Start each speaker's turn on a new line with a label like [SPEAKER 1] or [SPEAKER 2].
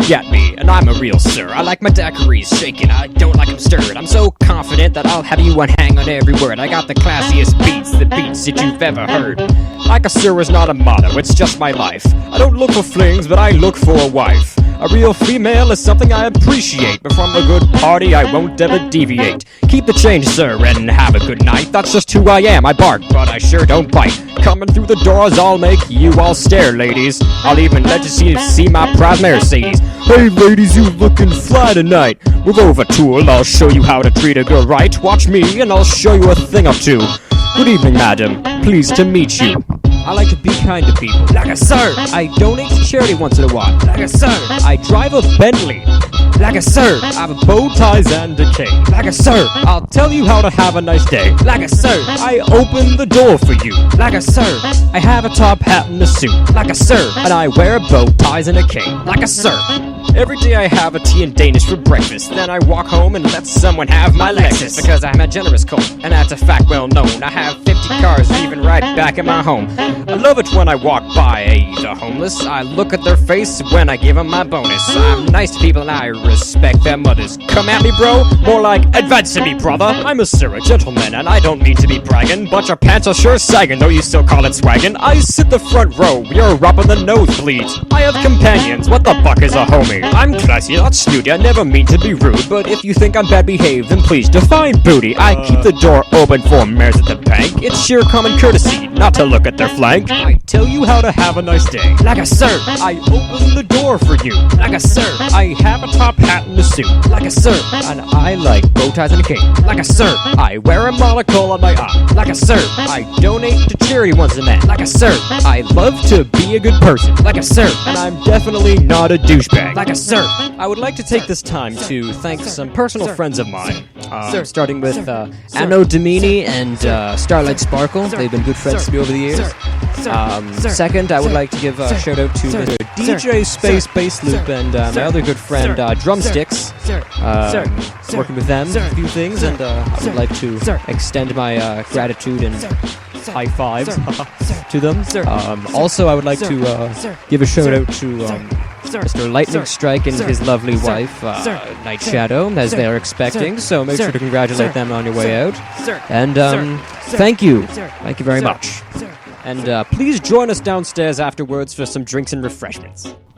[SPEAKER 1] at me, and I'm a real sir. I like my daiquiris shaking, I don't like them stirred. I'm so confident that I'll have you one hang on every word. I got the classiest beats, the beats that you've ever heard. Like a sir is not a motto, it's just my life. I don't look for flings, but I look for a wife. A real female is something I appreciate, but from a good party I won't ever deviate. Keep the change, sir, and have a good night. That's just who I am. I bark, but I sure don't bite. Coming through the doors, I'll make you all stare, ladies. I'll even let you see my proud Mercedes. Hey, ladies, you looking fly tonight. With Overtool, I'll show you how to treat a girl right. Watch me, and I'll show you a thing or two. Good evening, madam. Pleased to meet you. I like to be kind to people. Like a sir. I donate to charity once in a while. Like a sir. I drive a Bentley. Like a sir. I have a bow ties and a cane. Like a sir. I'll tell you how to have a nice day. Like a sir. I open the door for you. Like a sir. I have a top hat and a suit. Like a sir. And I wear bow ties and a cane. Like a sir. Every day I have a tea and Danish for breakfast. Then I walk home and let someone have my Lexus. Because I'm a generous colt, and that's a fact well known. I have 50 cars even right back at my home. I love it when I walk by the homeless. I look at their face when I give them my bonus. I'm nice to people and I respect their mothers. Come at me, bro. More like advance to me, brother. I'm a sir, a gentleman, and I don't mean to be bragging, but your pants are sure sagging, though you still call it swaggin'. I sit the front row, you're up in the nosebleeds. I have companions, what the fuck is a homie? I'm classy, not snooty, I never mean to be rude, but if you think I'm bad behaved, then please define booty. I keep the door open for mares at the bank. It's sheer common courtesy not to look at their flank. I tell you how to have a nice day. Like a sir. I open the door for you. Like a sir. I have a top hat and a suit. Like a sir. And I like bow ties and a cane. Like a sir. I wear a monocle on my eye. Like a sir. I donate to charity once a month. Like a sir. I love to be a good person. Like a sir. And I'm definitely not a douchebag. Like a sir. I would like to take this time to thank some personal friends of mine. Starting with Anno Domini and Starlight Sparkle. They've been good friends to me over the years. Second, I would like to give a shout out to Mr. DJ Space Bass Loop and my other good friend Drumsticks. Working with them a few things, and I would like to extend my gratitude and high fives to them. Also, I would like to give a shout out to Mr. Lightning Strike and his lovely wife, Night Shadow, as they are expecting, so make sure to congratulate them on your way out. And thank you. Thank you very much. And please join us downstairs afterwards for some drinks and refreshments.